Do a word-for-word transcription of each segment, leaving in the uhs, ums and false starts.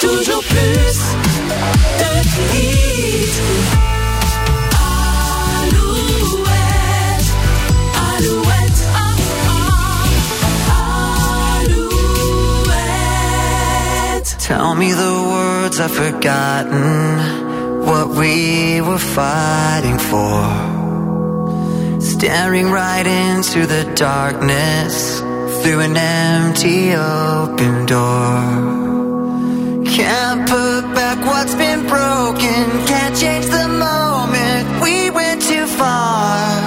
toujours plus de hits. Alouette, Alouette, oh, oh, Alouette. Tell me the words I've forgotten, what we were fighting for. Staring right into the darkness through an empty open door. Can't put back what's been broken, can't change the moment we went too far.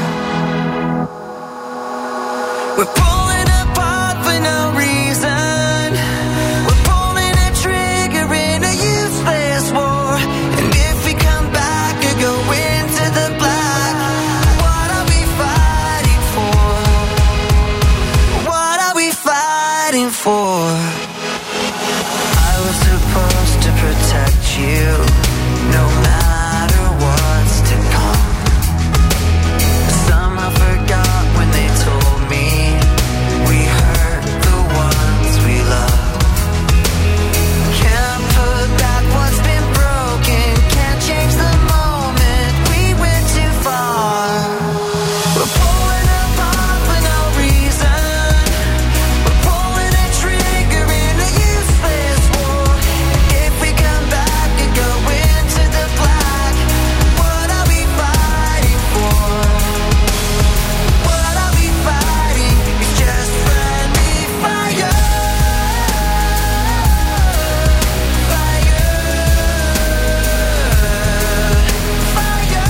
We're pulling apart for no reason, we're pulling a trigger in a useless war. And if we come back or go into the black, what are we fighting for? What are we fighting for? I was supposed to protect you, no matter what's to come. Somehow forgot when they told me we hurt the ones we love. Can't put back what's been broken, can't change the moment we went too far. We're pulling apart for no reason, we're pulling a trigger in a useless war. If we come back and go into the black, what are we fighting for? What are we fighting? It's just friendly fire. Fire. Fire.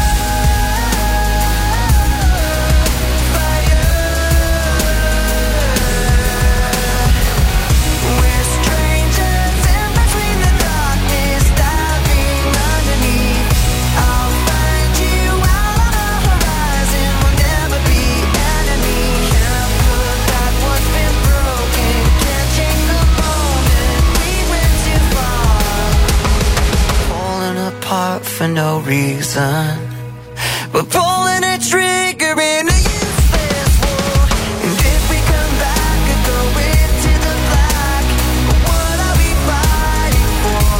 Fire. We're strangers in between the darkness, diving underneath. I'll find you out on the horizon, we'll never be enemies. Can't put back what's been broken, can't change the moment we went too far. Falling apart for no reason, we're pulling a trigger in a useless war. And if we come back and go into the black, what are we fighting for?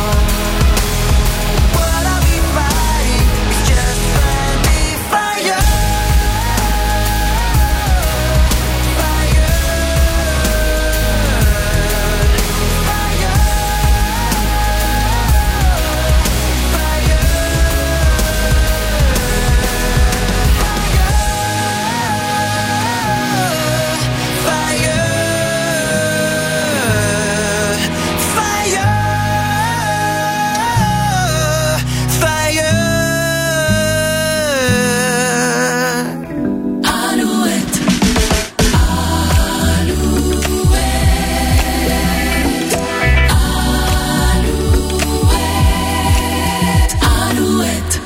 What are we fighting? It's just friendly fire. Fire. Fire. Alouette, Alouette, Alouette, Alouette.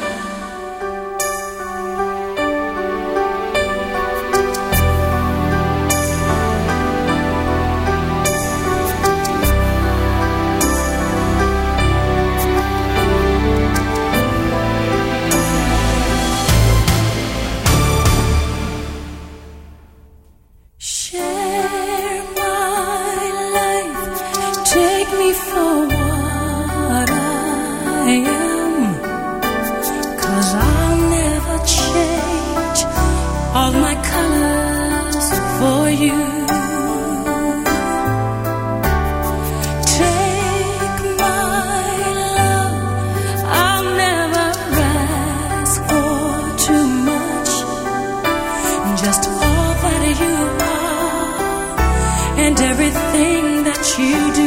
Share my life, take me for what I am, 'cause I'll never change all my colors for you. Take my love, I'll never ask for too much, just all that you are and everything that you do.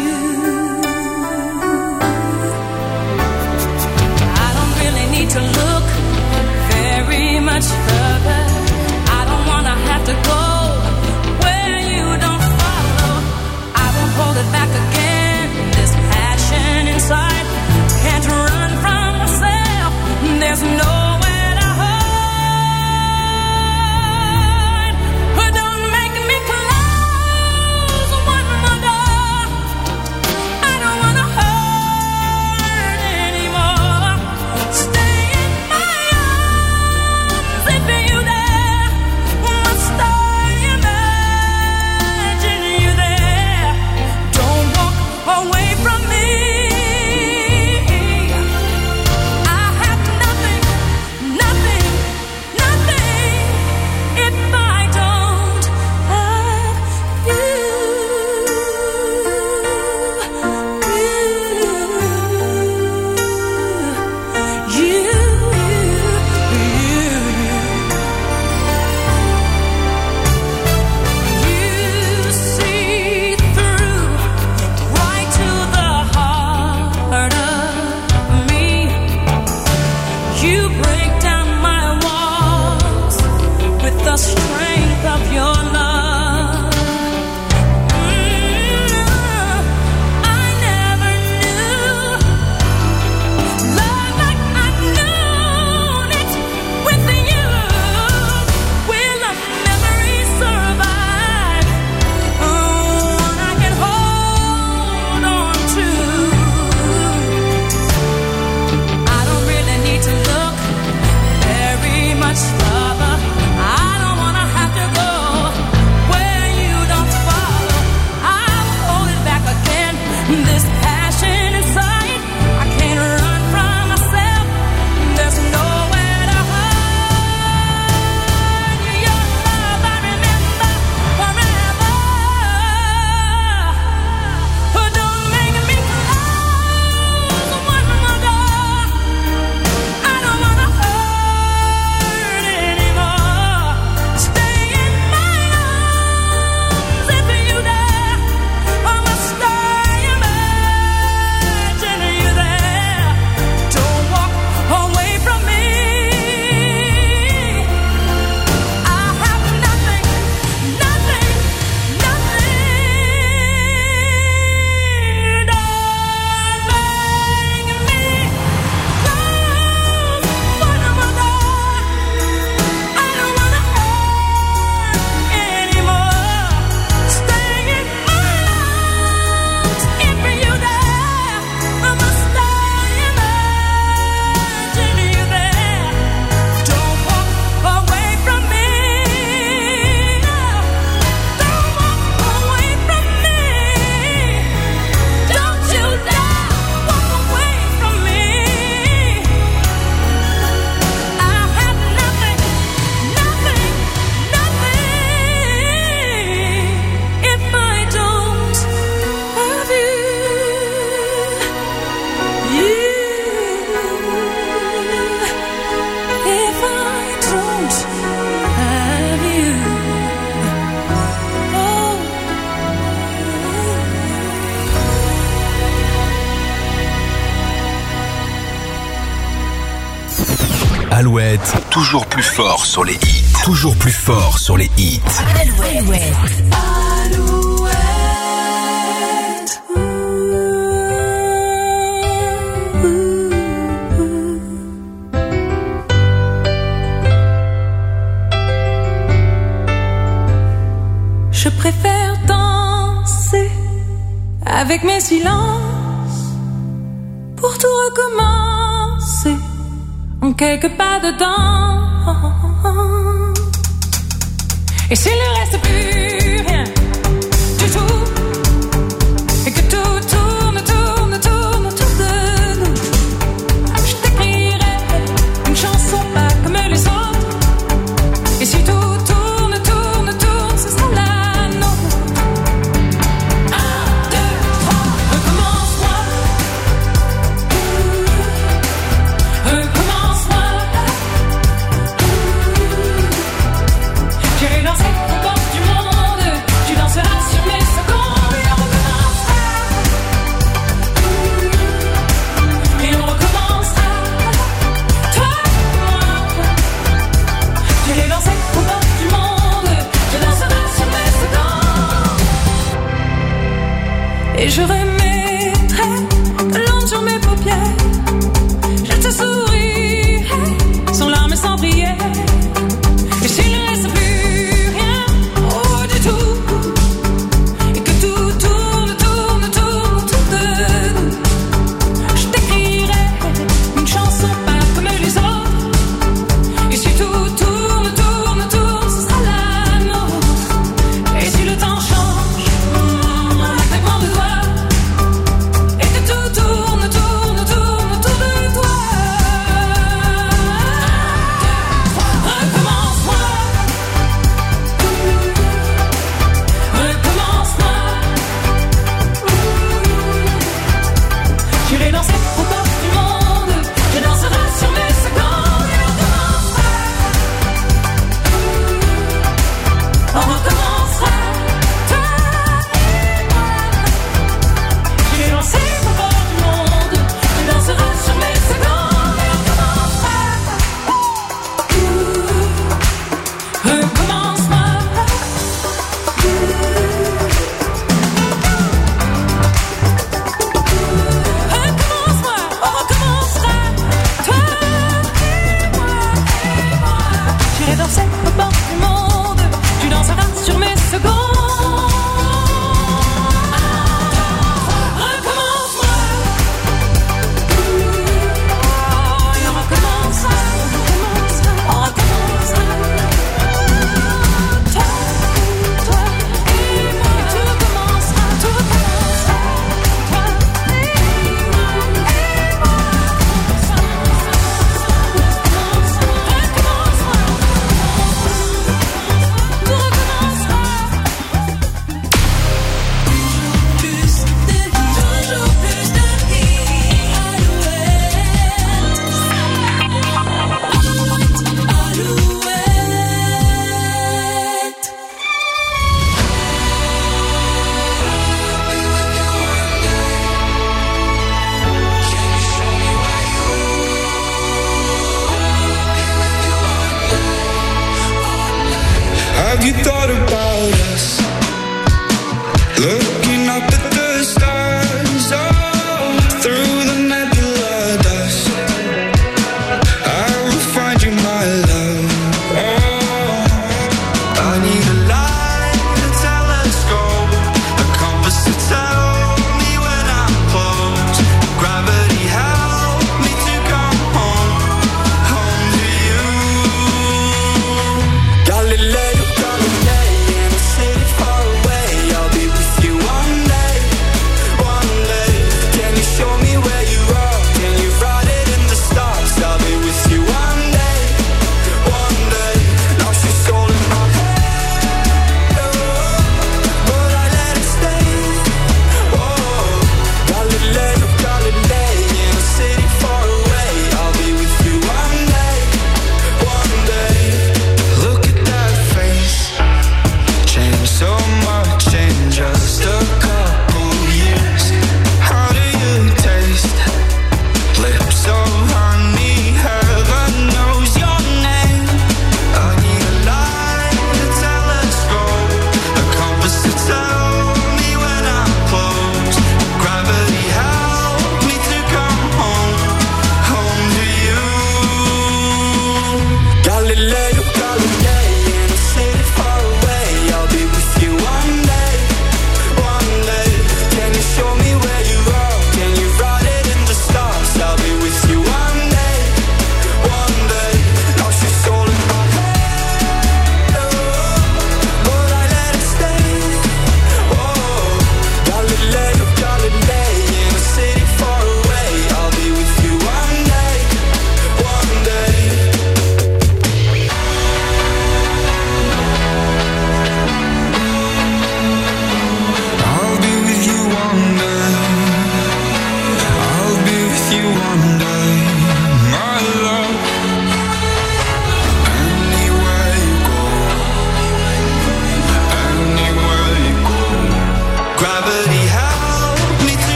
I don't really need to look very much further. I don't wanna have to go where you don't follow. I won't hold it back again. This passion inside can't run from myself. There's nowhere to hide. But don't make me close one more door. Alouette, toujours plus fort sur les hits. Toujours plus fort sur les hits. Alouette. Alouette. Je préfère danser avec mes silences pour tout recommencer en quelques pas dedans. Et s'il ne reste plus rien du tout, et que tout tourne, tourne, tourne autour de nous, je t'écrirai une chanson pas comme les autres. Et si tout tourne, tourne, tourne, ce sera la nôtre. Un, deux, trois, recommence-moi. Recommence-moi. J'irai danser aux portes du monde. Tu danseras sur mes secondes. Et on recommencera. Et on recommencera. Toi et moi. J'irai danser aux portes du monde. Tu danseras sur mes secondes. Et je remettrai de l'encre sur mes paupières. Je te sourirai sans larmes et sans prière. Et s'il ne reste plus rien, oh du tout, et que tout tourne, tourne, tourne autour de nous, je t'écrirai une chanson pas comme les autres. Et si tout tourne, tourne, tourne, ce sera la nôtre. Et si le temps change, en un claquement de doigts, et que tout tourne, tourne, tourne autour de toi. Recommence-moi. Recommence-moi. J'irai danser aux portes du monde. Je danserai sur mes secondes. Et on recommencera. On recommencera. Toi et moi. J'irai danser aux portes du monde. Je danserai sur mes secondes. Et on recommencera. Recommence-moi. Recommence-moi, on recommencera. Toi et moi, et moi. J'irai danser aux portes du monde. Tu danseras sur mes secondes. Recommence-moi. Et on recommencera. On recommencera. Toi, toi et moi. Tout recommencera. Tout recommencera. Toi et moi, et moi. Recommence-moi. Tout recommencera. Plus de hits, toujours plus de hits. Alouette. Alouette. Have you thought about us? Looking up at the stars, oh, through the nebula dust. I will find you, my love. Oh, I need a light, a telescope, a compass to tell me when I'm close. Gravity help me to come home, home to you. Galileo, Galileo.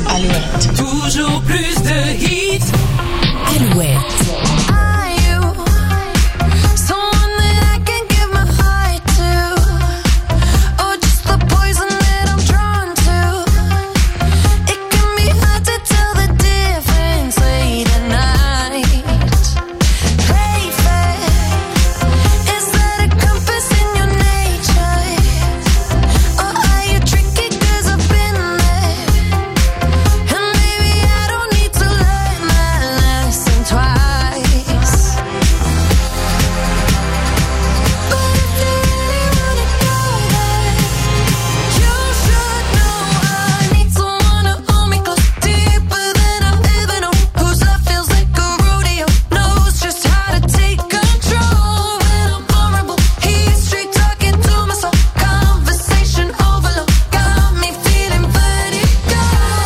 Alouette. Toujours plus de hits. Alouette. Are you someone that I can give my heart to, or just the poison that I'm drawn to? It can be hard to tell the difference late at night. Play fair, is that a compass in your nature, or are you tricky 'cause I've been there? And maybe I don't need to learn that lesson twice. But if you really wanna go there, you should know I need someone to hold me close, deeper than I've ever known. Whose love feels like a rodeo, knows just how to take control. When I'm vulnerable, he's straight talking to my soul. Conversation overload, got me feeling vertigo.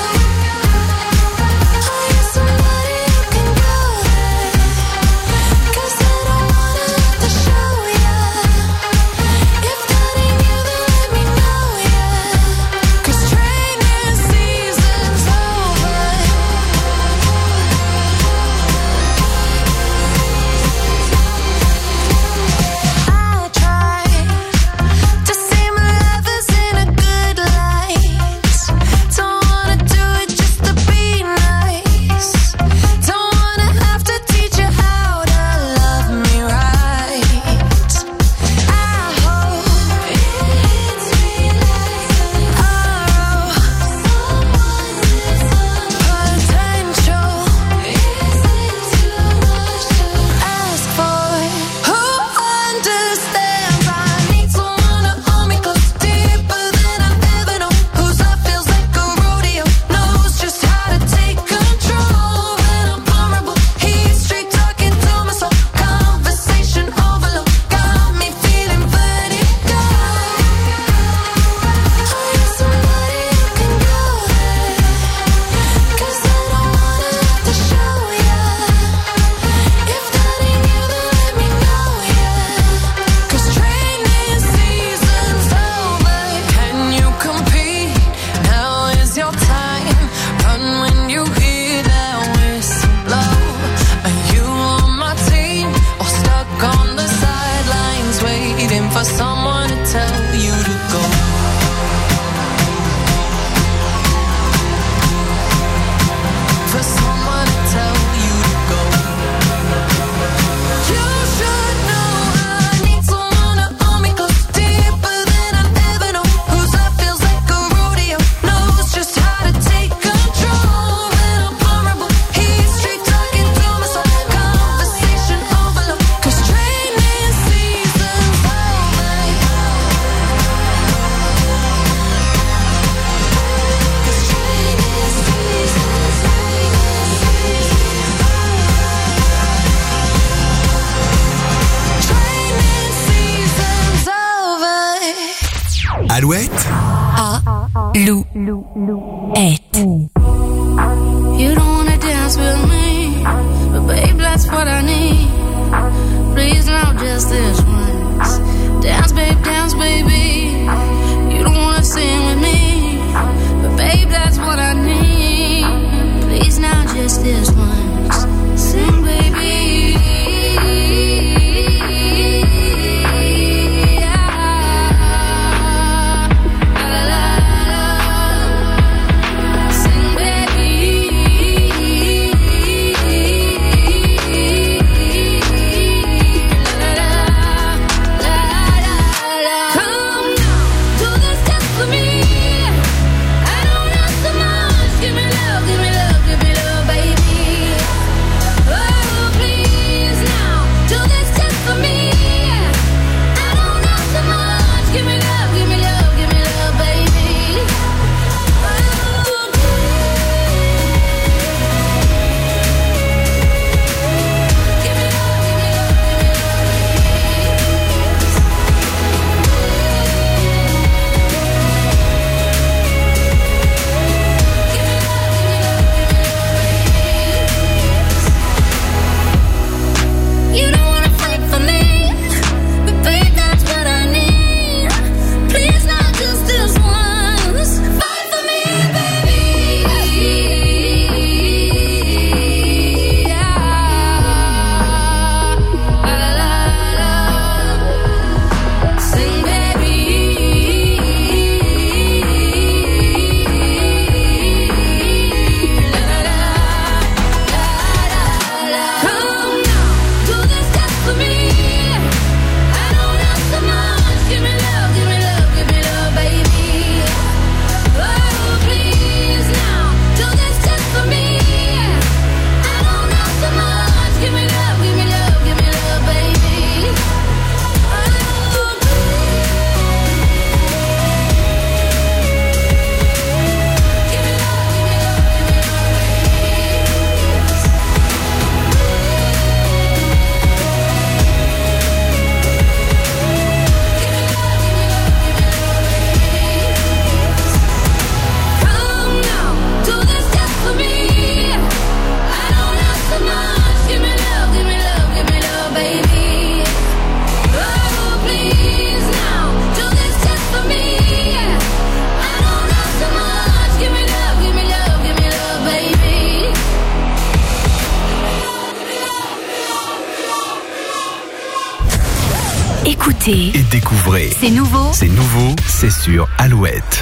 Are you somebody who can go there? 'Cause I don't wanna have to show ya. If that ain't you, then let me know ya. 'Cause training season's over. I try to see my lovers in a good light. Don't wanna do it just to be nice. Don't wanna have to teach you how to love me right. I hope it's realized our potential. Is it too much to ask for? Who understands? I need someone to hold me close, deeper than I've ever known. Whose love feels like a rodeo, knows just how to take control. When I'm vulnerable, he's straight talking to my soul. Conversation overload, got me feeling vertigo. Are you somebody who can go there? 'Cause I don't wanna have to show ya. If that ain't you, then let me know ya. 'Cause training season's over. Can you compete? Now is your time. Run when you hear that whistle blow. Are you on my team or stuck on the sidelines waiting for someone to tell you to go? For someone to tell you to go. You should know I need someone to hold me close, deeper than I've ever known. Whose love feels like a rodeo, knows just how to take control. When I'm vulnerable, he's straight talking to my soul. Conversation overload, 'cause training season's over. 'Cause training season's Training season's over. Alouette, Alouette. You don't wanna dance with me, but babe, that's what I need. Please now, just this once. Dance, babe, dance, baby. You don't wanna sing with me, but babe, that's what I need. Please now, just this once. Sing, baby. Sing, baby. Come now, do this just for me. I don't ask so much. Give me love, give me love, give me love, baby. Écoutez, et découvrez. c'est nouveau. C'est nouveau, c'est sur Alouette.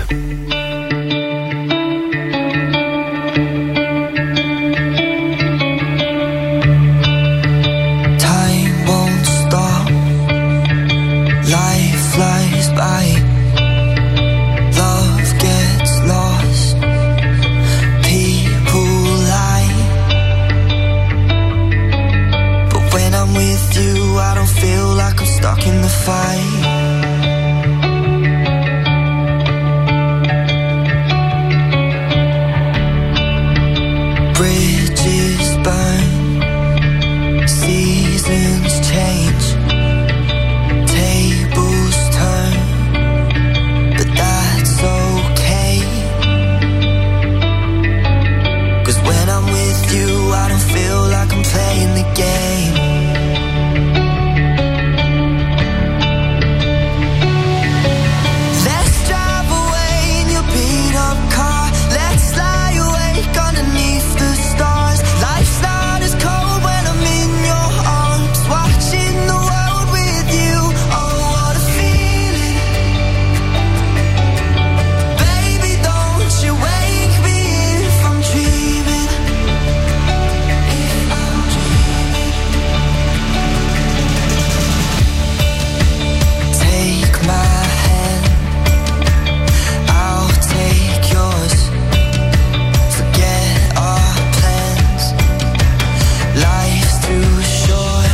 Time won't stop. Life flies by. Love gets lost. People lie. But when I'm with you, I don't feel like I'm stuck in the fight. Bridges burn, seasons change, tables turn, but that's okay. 'Cause when I'm with you, I don't feel like I'm playing the game. Let's drive away in your beat up car. Let's lie awake underneath the stars. Life's not as cold when I'm in your arms, watching the world with you. Oh, what a feeling. Baby, don't you wake me if I'm dreaming. If I'm dreaming. Take my hand, I'll take yours. Forget our plans. Life's too short.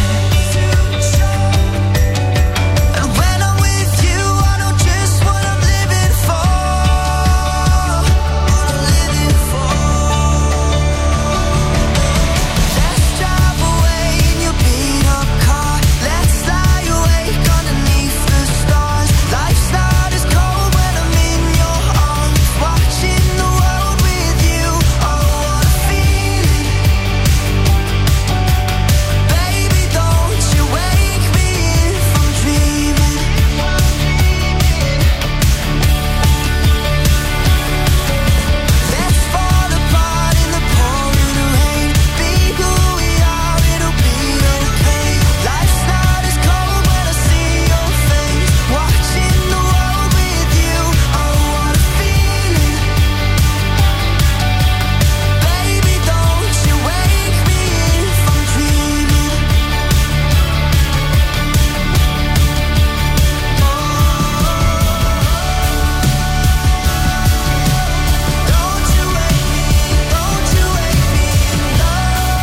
And when I'm with you, I know just what I'm living for. What I'm living for. Let's drive away in your beat up car. Let's lie awake underneath the stars. Life's not as cold when I'm in your arms, watching the world with you. Oh, what a feeling. Baby, don't you wake me if I'm dreaming. Let's fall apart in the pouring rain. Be who we are, it'll be okay. Life's not as cold when I see your face, watching the world with you. Oh, what a feeling. Baby, don't you wake me if I'm dreaming. Don't you wake me, don't you wake me, no.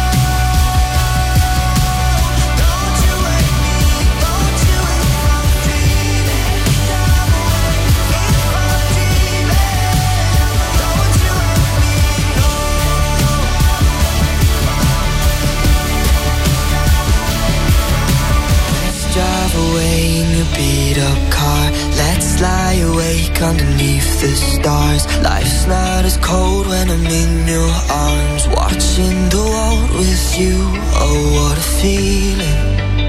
Don't you wake me, don't you if I'm dreaming. Drive away if I'm dreaming. Don't you wake me, no. Let's drive away in your beat up car. Let's lie awake underneath the stars. Life's not as cold when I'm in your arms, watching the world with you. Oh, what a feeling.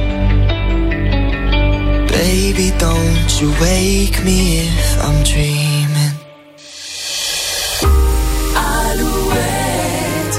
Baby, don't you wake me if I'm dreaming. Alouette,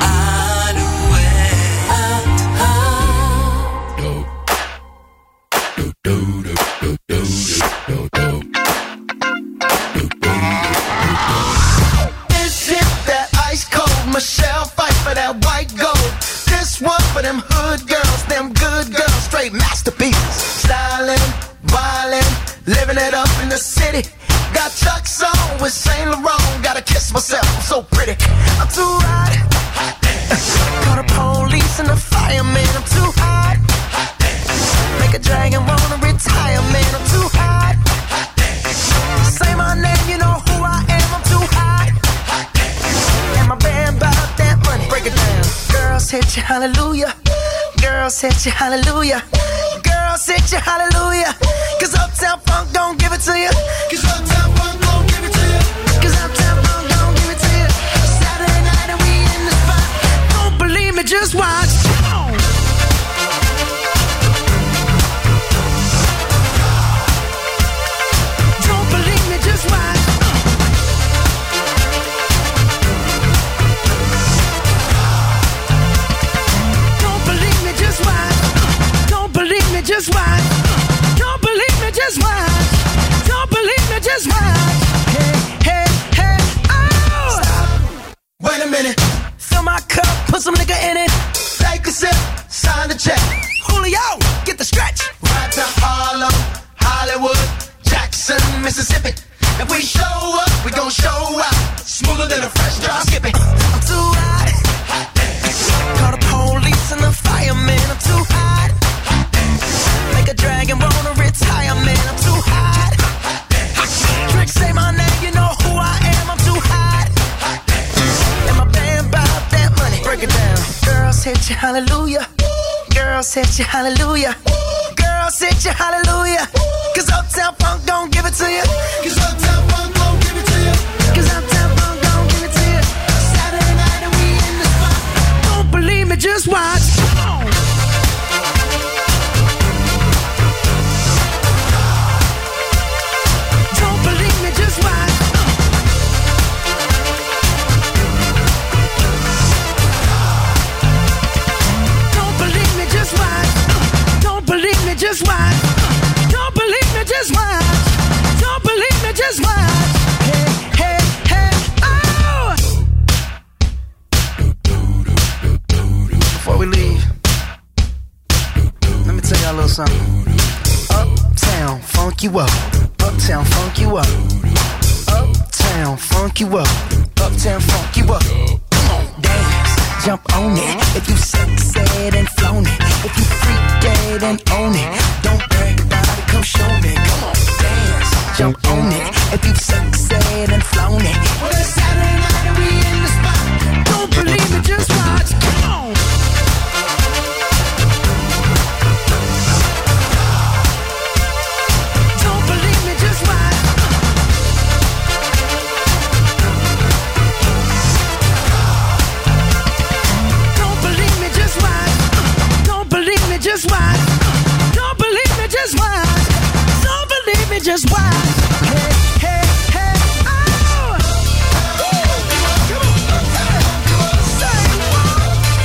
This hit that ice cold Michelle fight for that white gold. This one for them hood girls, them good girls, straight masterpieces. Styling, wildin', living it up in the city. Got Chuck's on with Saint Laurent. Gotta kiss myself, I'm so pretty. I'm too hot. Call the police and the fireman. I'm too hot. Make a dragon wanna retire, man. I'm too hot. Say my name, you know who I am. I'm too hot. And my band bought that money. Break it down. Girls hit you, hallelujah. Girls hit you, hallelujah. Girls hit you, hallelujah. Cause Uptown Funk don't give it to you. Cause Uptown Funk don't give it to you. Cause Uptown Funk don't give it to you. Saturday night and we in the spot. Don't believe me, just watch. Don't believe me, just watch. Don't believe me, just watch. Don't believe me, just watch. Don't believe take a sip, sign the check. Julio, get the stretch. Right to Harlem, Hollywood, Jackson, Mississippi. If we show up, we gon' show out. Smoother than a fresh drop. Skip it. I'm too hot. Hot damn. Call the police and the fireman. I'm too hot. Hot damn. Make a dragon wanna retire, man. I'm too hot. Hot damn. Trick say my name, you know who I am. I'm too hot. Hot damn. And my band bought that money. Break it down. Girls hit you, hallelujah. Girls hit you, hallelujah. Girls hit you, hallelujah. Cause Uptown Funk gon' give it to you. Cause Uptown Funk gon' give it to you. Cause Uptown Funk gon' give it to you. Saturday night and we in the spot. Don't believe me, just watch. Come on. Don't believe me, just watch. Don't believe me, just watch. Don't believe me, just watch. Don't believe me, just watch. Don't believe me, just watch. Hey, hey, hey, oh! Before we leave, let me tell y'all a little something. Uptown, funk you up. Uptown, funk you up. Uptown, funk you up. Uptown, funk you up. Come on, dance, jump on it. If you sexed and flown it. If you freaked dead and own it. Don't brag about it, come show me. Come on, dance, jump on it. If you sexed and flown it. Well, it's Saturday night and we in the spot. Don't believe me, just watch. Come on. Don't believe me, just watch. Don't believe me, just watch. Don't believe me, just watch. Don't believe me, just watch. Don't believe me, just watch. Hey, hey, hey, oh! Come on, come on, say what?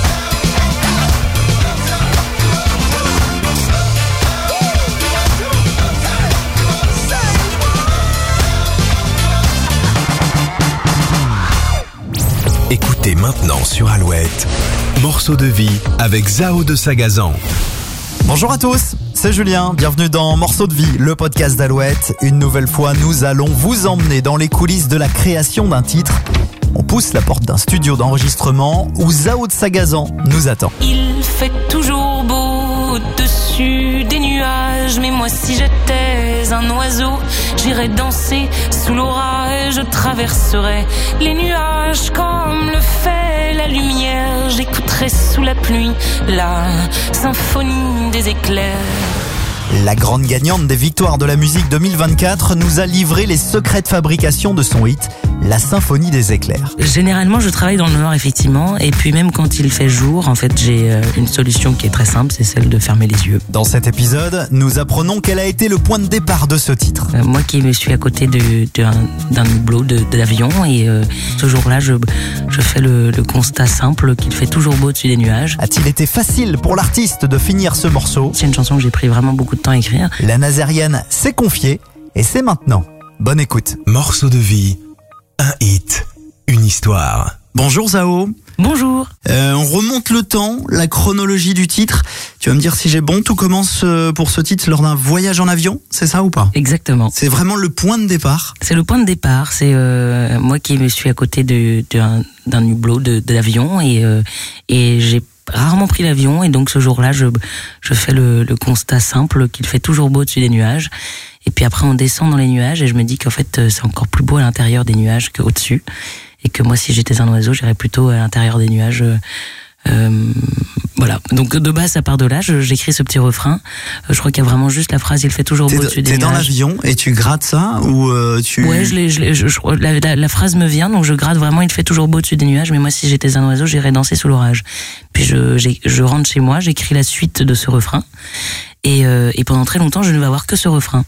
Écoutez maintenant sur Alouette, Morceau de vie avec Zao de Sagazan. Bonjour à tous, c'est Julien, bienvenue dans Morceau de vie, le podcast d'Alouette. Une nouvelle fois, nous allons vous emmener dans les coulisses de la création d'un titre. On pousse la porte d'un studio d'enregistrement où Zao de Sagazan nous attend. Il fait toujours beau au-dessus des nuages, mais moi si j'étais un oiseau, j'irais danser sous l'orage, je traverserais les nuages comme le fait la lumière, j'écouterais sous la pluie la symphonie des éclairs. La grande gagnante des victoires de la musique deux mille vingt-quatre nous a livré les secrets de fabrication de son hit, la symphonie des éclairs. Généralement, je travaille dans le noir, effectivement, et puis même quand il fait jour, en fait, j'ai euh, une solution qui est très simple, c'est celle de fermer les yeux. Dans cet épisode, nous apprenons quel a été le point de départ de ce titre. Euh, moi qui me suis à côté de, de, d'un hublot de, de l'avion, et euh, ce jour-là, je, je fais le, le constat simple qu'il fait toujours beau au-dessus des nuages. A-t-il été facile pour l'artiste de finir ce morceau ? C'est une chanson que j'ai pris vraiment beaucoup de temps à écrire. La Nazérienne s'est confiée, et c'est maintenant. Bonne écoute. Morceau de vie, un hit, une histoire. Bonjour Zao. Bonjour. Euh, on remonte le temps, la chronologie du titre. Tu vas me dire si j'ai bon. Tout commence euh, pour ce titre lors d'un voyage en avion, c'est ça ou pas ? Exactement. C'est vraiment le point de départ. C'est le point de départ. C'est euh, moi qui me suis à côté de, de un, d'un hublot de, de l'avion et euh, et j'ai rarement pris l'avion et donc ce jour-là, je je fais le, le constat simple qu'il fait toujours beau au-dessus des nuages. Et puis après, on descend dans les nuages et je me dis qu'en fait, c'est encore plus beau à l'intérieur des nuages qu'au-dessus. Et que moi, si j'étais un oiseau, j'irais plutôt à l'intérieur des nuages. Euh, euh, voilà. Donc de base, ça part de là. Je, j'écris ce petit refrain. Euh, je crois qu'il y a vraiment juste la phrase « Il fait toujours beau au-dessus des nuages ». T'es dans l'avion et tu grattes ça ou euh, tu... Ouais, je l'ai, je l'ai, je, je, la, la, la phrase me vient, donc je gratte vraiment « Il fait toujours beau au-dessus des nuages ». Mais moi, si j'étais un oiseau, j'irais danser sous l'orage. Puis je, j'ai, je rentre chez moi, j'écris la suite de ce refrain. Et, euh, et pendant très longtemps, je ne vais avoir que ce refrain.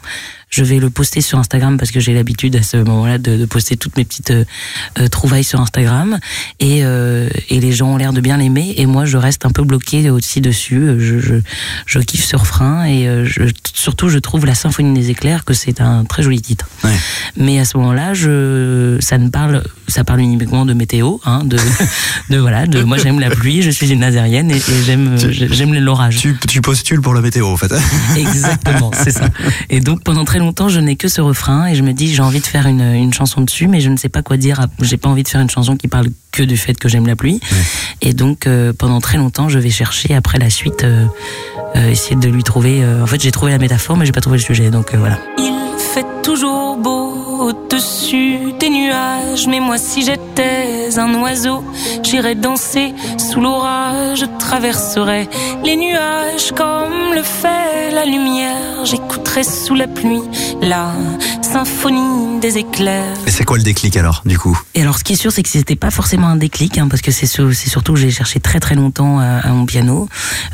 je vais le poster sur Instagram parce que j'ai l'habitude à ce moment-là de, de poster toutes mes petites euh, euh, trouvailles sur Instagram et, euh, et les gens ont l'air de bien l'aimer et moi je reste un peu bloquée aussi dessus. Je, je, je kiffe ce refrain et euh, je, surtout je trouve La Symphonie des éclairs que c'est un très joli titre. Ouais. Mais à ce moment-là, je, ça ne parle, ça parle uniquement de météo, hein, de, de voilà, de moi j'aime la pluie, je suis une nazérienne et, et j'aime, j'aime l'orage. Tu, tu postules pour la météo en fait. Exactement, c'est ça. Et donc pendant très longtemps, je n'ai que ce refrain et je me dis j'ai envie de faire une, une chanson dessus, mais je ne sais pas quoi dire. J'ai pas envie de faire une chanson qui parle que du fait que j'aime la pluie. Ouais. Et donc euh, pendant très longtemps, je vais chercher après la suite, euh, euh, essayer de lui trouver. Euh, en fait, j'ai trouvé la métaphore, mais j'ai pas trouvé le sujet. Donc euh, voilà. Il fait toujours beau au-dessus des nuages, mais moi si j'étais un oiseau, j'irais danser sous l'orage, je traverserais les nuages comme le fait la lumière, j'écouterais sous la pluie la symphonie des éclairs. Et c'est quoi le déclic alors, du coup? Et alors, ce qui est sûr, c'est que c'était pas forcément un déclic, hein, parce que c'est, sur, c'est surtout que j'ai cherché très très longtemps à, à mon piano,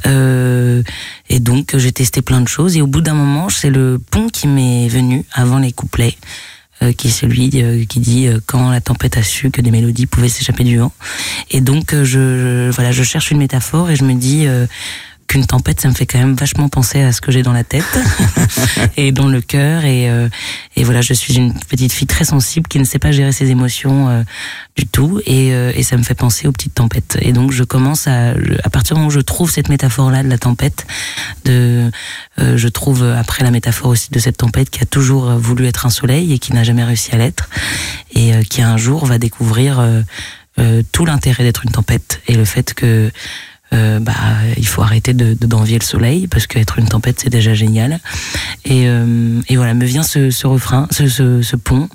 euh, et donc j'ai testé plein de choses. Et au bout d'un moment, c'est le pont qui m'est venu avant les couplets, euh, qui est celui euh, qui dit euh, quand la tempête a su que des mélodies pouvaient s'échapper du vent. Et donc, euh, je, je voilà, je cherche une métaphore et je me dis. Euh, qu'une tempête, ça me fait quand même vachement penser à ce que j'ai dans la tête et dans le cœur et euh, et voilà, je suis une petite fille très sensible qui ne sait pas gérer ses émotions euh, du tout et euh, et ça me fait penser aux petites tempêtes. Et donc je commence à à partir du moment où je trouve cette métaphore là de la tempête, de euh, je trouve après la métaphore aussi de cette tempête qui a toujours voulu être un soleil et qui n'a jamais réussi à l'être et euh, qui un jour va découvrir euh, euh, tout l'intérêt d'être une tempête et le fait que Euh, bah, il faut arrêter de, de d'envier le soleil parce qu'être une tempête c'est déjà génial et, euh, et voilà me vient ce, ce refrain, ce, ce, ce pont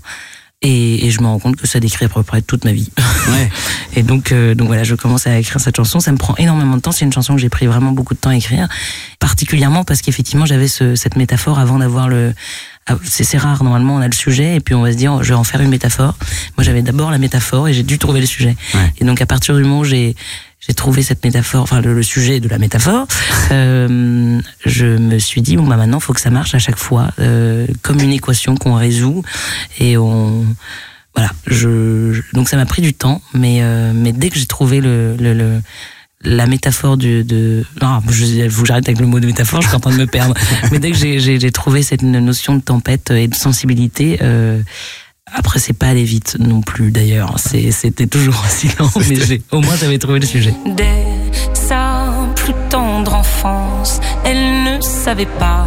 et, et je me rends compte que ça décrit à peu près toute ma vie. Ouais. Et donc, euh, donc voilà, je commence à écrire cette chanson. Ça me prend énormément de temps. C'est une chanson que j'ai pris vraiment beaucoup de temps à écrire, particulièrement parce qu'effectivement j'avais ce, cette métaphore avant d'avoir le. C'est, c'est rare, normalement on a le sujet et puis on va se dire je vais en faire une métaphore. Moi j'avais d'abord la métaphore et j'ai dû trouver le sujet. Ouais. Et donc à partir du moment où j'ai j'ai trouvé cette métaphore, enfin le, le sujet de la métaphore, euh, je me suis dit bon bah maintenant faut que ça marche à chaque fois, euh, comme une équation qu'on résout et on voilà. Je, je donc ça m'a pris du temps, mais euh, mais dès que j'ai trouvé le le, le la métaphore du, de non, je vous j'arrête avec le mot de métaphore, je suis en train de me perdre. Mais dès que j'ai, j'ai, j'ai trouvé cette notion de tempête et de sensibilité, euh, après c'est pas allé vite non plus d'ailleurs. C'est, c'était toujours aussi lent, mais j'ai, au moins j'avais trouvé le sujet. Dès sa plus tendre enfance, elle ne savait pas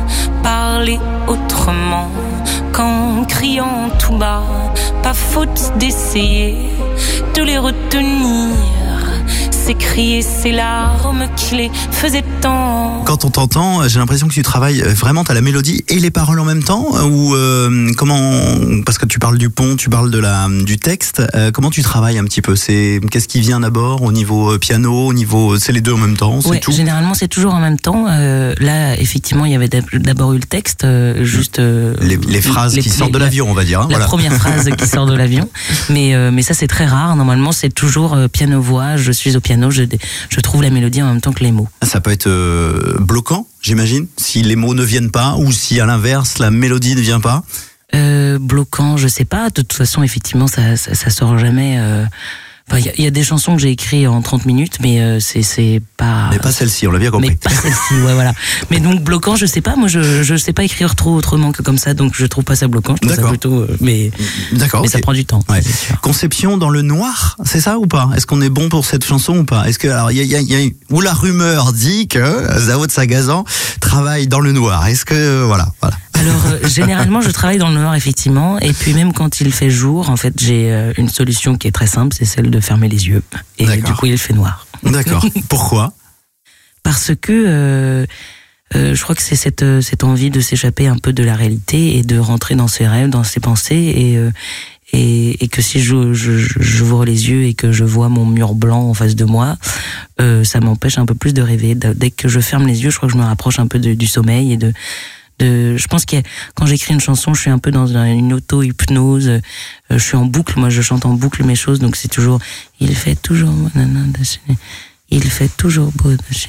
parler autrement qu'en criant tout bas. Pas faute d'essayer de les retenir. C'est crier ces larmes qui les faisaient tant. Quand on t'entend, j'ai l'impression que tu travailles vraiment, t'as la mélodie et les paroles en même temps, ou euh, comment, parce que tu parles du pont, tu parles de la du texte, euh, comment tu travailles un petit peu? C'est qu'est-ce qui vient d'abord au niveau piano, au niveau, c'est les deux en même temps, c'est ouais, tout. Généralement c'est toujours en même temps. Euh, là effectivement il y avait d'abord eu le texte, euh, juste euh, les, les phrases les, qui les, sortent de l'avion, on va dire. Hein, la voilà. première phrase qui sort de l'avion, mais euh, mais ça c'est très rare. Normalement c'est toujours euh, piano voix. Je suis au piano. Je, je trouve la mélodie en même temps que les mots. Ça peut être euh, bloquant, j'imagine, si les mots ne viennent pas ou si à l'inverse la mélodie ne vient pas. Euh, bloquant, je sais pas. De toute façon, effectivement, ça, ça, ça sort jamais. Euh... Enfin, il y, y a des chansons que j'ai écrites en trente minutes, mais euh, c'est c'est pas. Mais pas celle-ci, on l'a bien compris. Mais pas celle-ci, ouais, voilà. Mais donc bloquant, je sais pas. Moi, je je sais pas écrire trop autrement que comme ça, donc je trouve pas ça bloquant. Je trouve D'accord. ça plutôt. Euh, mais D'accord. Mais okay. ça prend du temps. Ouais. Conception dans le noir, c'est ça ou pas? Est-ce qu'on est bon pour cette chanson ou pas? Est-ce que alors il y a, y a, y a où la rumeur dit que Zao de Sagazan travaille dans le noir? Est-ce que voilà, voilà. Alors euh, généralement je travaille dans le noir effectivement, et puis même quand il fait jour, en fait j'ai euh, une solution qui est très simple, c'est celle de fermer les yeux et D'accord. du coup il fait noir. D'accord. Pourquoi? Parce que euh, euh, je crois que c'est cette cette envie de s'échapper un peu de la réalité et de rentrer dans ses rêves, dans ses pensées et euh, et, et que si je, je, j'ouvre les yeux et que je vois mon mur blanc en face de moi, euh, ça m'empêche un peu plus de rêver. Dès que je ferme les yeux, je crois que je me rapproche un peu de, du sommeil et de De, je pense que quand j'écris une chanson, je suis un peu dans une auto-hypnose. Euh, je suis en boucle, moi je chante en boucle mes choses, donc c'est toujours il fait toujours il fait toujours beau.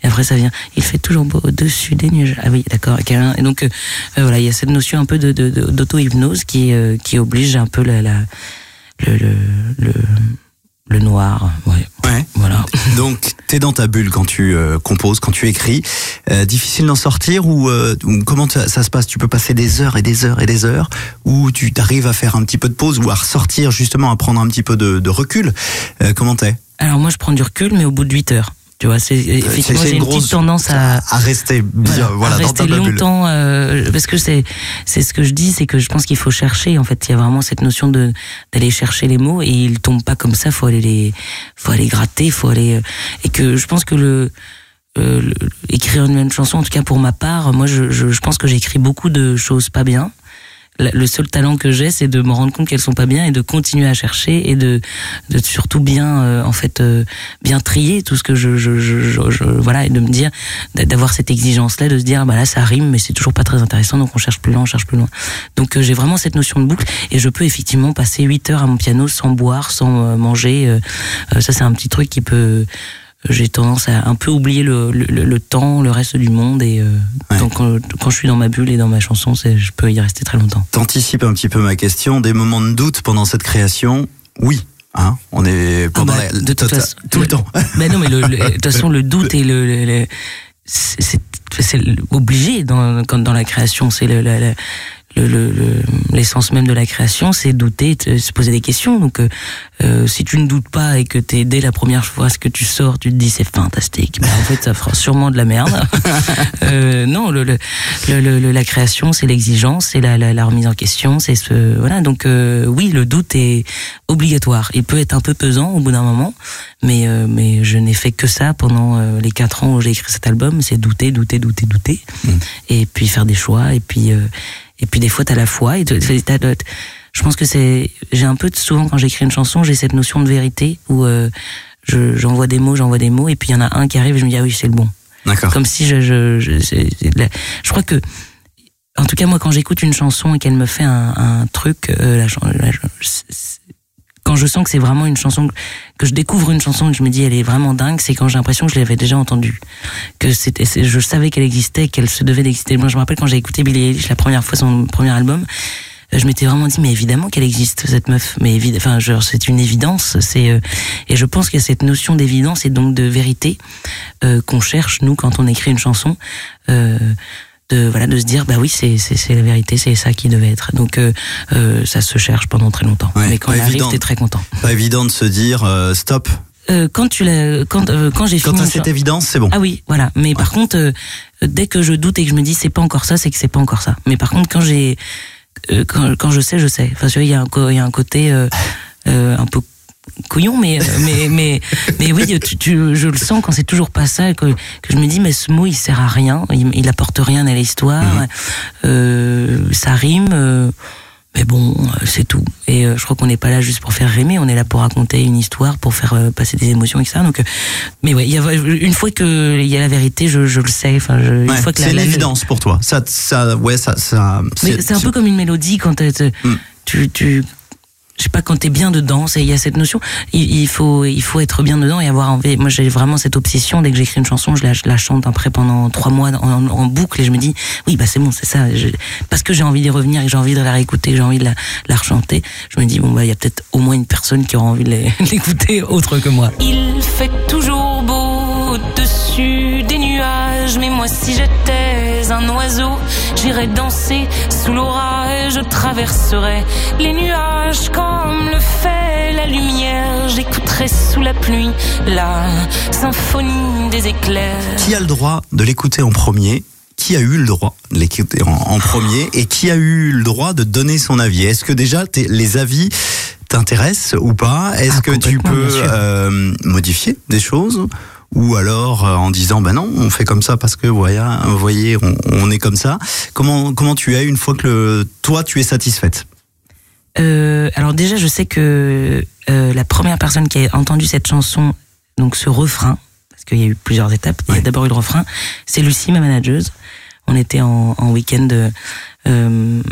Et après ça vient, il fait toujours beau au-dessus des nuages. Ah oui, d'accord. Et donc euh, voilà, il y a cette notion un peu de, de, de d'auto-hypnose qui euh, qui oblige un peu la, la le, le le le noir. Ouais. Ouais. Voilà. Donc, t'es dans ta bulle quand tu euh, composes, quand tu écris. Euh, difficile d'en sortir ou euh, comment ça, ça se passe? Tu peux passer des heures et des heures et des heures, ou tu t'arrives à faire un petit peu de pause ou à ressortir justement, à prendre un petit peu de, de recul. Euh, comment t'es? Alors moi, je prends du recul, mais au bout de huit heures. Tu vois, c'est effectivement c'est j'ai une, une petite tendance à à rester bien, voilà, voilà, à dans rester ta bulle. longtemps euh, parce que c'est c'est ce que je dis, c'est que je pense qu'il faut chercher. En fait, il y a vraiment cette notion de d'aller chercher les mots et ils tombent pas comme ça. Faut aller les faut aller gratter, faut aller euh, et que je pense que le Euh, le, écrire une même chanson, en tout cas pour ma part, moi je, je, je pense que j'écris beaucoup de choses pas bien. Le seul talent que j'ai, c'est de me rendre compte qu'elles sont pas bien et de continuer à chercher et de, de surtout bien, euh, en fait, euh, bien trier tout ce que je, je, je, je, je, voilà, et de me dire, d'avoir cette exigence-là, de se dire, bah là, ça rime, mais c'est toujours pas très intéressant, donc on cherche plus loin, on cherche plus loin. Donc euh, j'ai vraiment cette notion de boucle et je peux effectivement passer huit heures à mon piano sans boire, sans euh, manger. Euh, euh, ça, c'est un petit truc qui peut. J'ai tendance à un peu oublier le, le, le temps, le reste du monde, et euh, Ouais. donc quand, quand je suis dans ma bulle et dans ma chanson, c'est, je peux y rester très longtemps. T'anticipes un petit peu ma question. Des moments de doute pendant cette création? Oui. Hein, on est pendant Ah bah, la, de toute tout, façon, tout le temps. Ben non, mais le, le- de toute façon, le doute et le, le, le- c'est, c'est, c'est obligé dans, quand, dans la création. C'est le, le, le, le, le- le- l'essence même de la création, c'est douter, te- se poser des questions. Donc, euh, euh, si tu ne doutes pas et que t'es dès la première fois ce que tu sors, tu te dis c'est fantastique. Ben, en fait, ça fera sûrement de la merde. euh, non, le, le, le, le- la création, c'est l'exigence, c'est la, la, la remise en question, c'est ce, voilà. Donc, euh, oui, le doute est obligatoire. Il peut être un peu pesant au bout d'un moment, mais euh, mais je n'ai fait que ça pendant euh, les quatre ans où j'ai écrit cet album, c'est douter, douter, douter, douter, Mmh. et puis faire des choix, et puis euh, et puis des fois t'as la foi, et t'as- t'as- t'as- je pense que c'est, j'ai un peu de- souvent quand j'écris une chanson, j'ai cette notion de vérité où euh, je, j'envoie des mots, j'envoie des mots, et puis il y en a un qui arrive et je me dis ah oui c'est le bon. D'accord. Comme si je je je, c'est- c'est de la- je crois que en tout cas moi quand j'écoute une chanson et qu'elle me fait un, un truc, euh, la, chan- la- c'est- c'est- quand je sens que c'est vraiment une chanson, que je découvre une chanson et que je me dis elle est vraiment dingue, c'est quand j'ai l'impression que je l'avais déjà entendue, que c'était, c'est- je savais qu'elle existait, qu'elle se devait d'exister. Moi je me rappelle quand j'ai écouté Billie Eilish la première fois, son premier album, euh, je m'étais vraiment dit mais évidemment qu'elle existe cette meuf, mais évidemment, enfin genre c'est une évidence, c'est euh, et je pense qu'il y a cette notion d'évidence et donc de vérité euh, qu'on cherche nous quand on écrit une chanson. Euh, de voilà de se dire bah oui c'est c'est c'est la vérité, c'est ça qui devait être, donc euh, euh, ça se cherche pendant très longtemps, Ouais, mais quand pas elle arrive évident. t'es très content. Pas évident de se dire euh, stop. Euh, quand tu l'as quand euh, quand j'ai Quand fini t'as une cette chan- évidence, c'est bon. ah oui voilà, mais par contre euh, dès que je doute et que je me dis c'est pas encore ça, c'est que c'est pas encore ça, mais par contre quand j'ai euh, quand quand je sais je sais, enfin tu vois il y a un co- il y a un côté euh, euh, un peu couillon, mais mais mais mais oui tu, tu, je le sens quand c'est toujours pas ça, que que je me dis mais ce mot il sert à rien, il, il apporte rien à l'histoire, Mhm. euh, ça rime, euh, mais bon euh, c'est tout, et euh, je crois qu'on n'est pas là juste pour faire rimer, on est là pour raconter une histoire, pour faire euh, passer des émotions et cetera. Donc euh, mais ouais il y a une fois que il y a la vérité, je je le sais, enfin je, une Ouais, fois que c'est la, la- l'évidence pour toi. Ça, ça, ouais, ça, ça. mais c'est un peu comme une mélodie quand t'es- t'es- Mm. tu, tu, je sais pas, quand t'es bien dedans, c'est, il y a cette notion, il, il faut, il faut être bien dedans et avoir envie. Moi, j'ai vraiment cette obsession, dès que j'écris une chanson, je la, je la chante après pendant trois mois en, en boucle et je me dis, oui, bah c'est bon, c'est ça. Je- parce que j'ai envie d'y revenir et que j'ai envie de la réécouter, que j'ai envie de la, la rechanter. Je me dis, bon, bah, il y a peut-être au moins une personne qui aura envie de l'é- l'écouter autre que moi. Il fait toujours beau au-dessus des nuages, mais moi si j'étais un oiseau, j'irais danser sous l'orage, je traverserais les nuages comme le fait la lumière, j'écouterais sous la pluie la symphonie des éclairs. Qui a le droit de l'écouter en premier? Qui a eu le droit de l'écouter en, en premier? Et qui a eu le droit de donner son avis? Est-ce que déjà t'es- les avis t'intéressent ou pas? Est-ce Ah, que tu complètement, peux bien sûr. euh, modifier des choses? Ou alors euh, en disant ben non, on fait comme ça parce que voilà, vous voyez, on, on est comme ça. Comment comment tu es une fois que le, toi tu es satisfaite? Euh, alors déjà, je sais que euh, la première personne qui a entendu cette chanson, donc ce refrain, parce qu'il y a eu plusieurs étapes, il y a Ouais. d'abord eu le refrain, c'est Lucie, ma manageuse. On était en, en week-end euh,